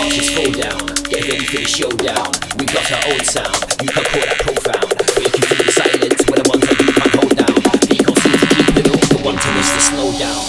Watch us go down, get ready for the showdown. We got our own sound, you can call that profound. Break you through the silence, we're the ones that you can't hold down. They can't seem to keep it up, the one to us to slow down.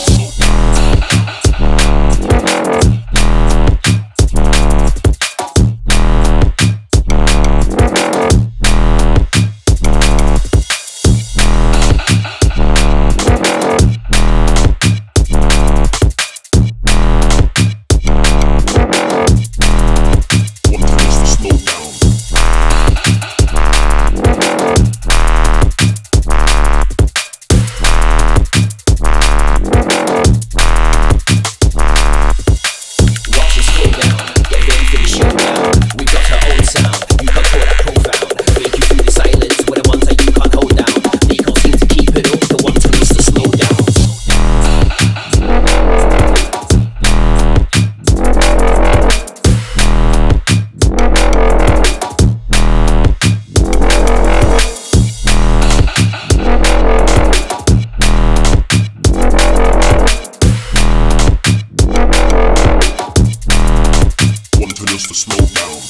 To slow down.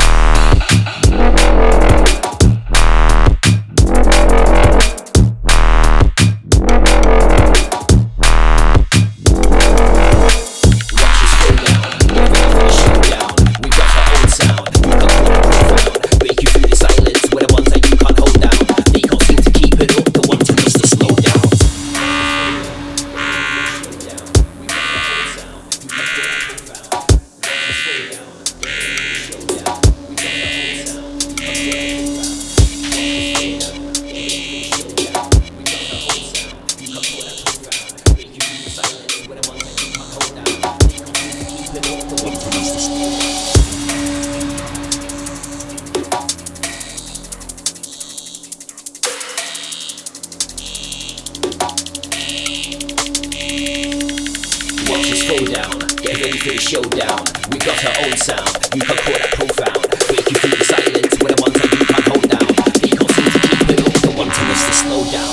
Slow down, get ready for the showdown. We got our own sound, you can call that profound. Break you through the silence, we're the ones that you can't hold down. They can't seem to keep it up, the one to us to slow down.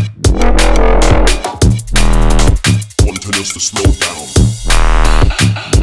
To slow down.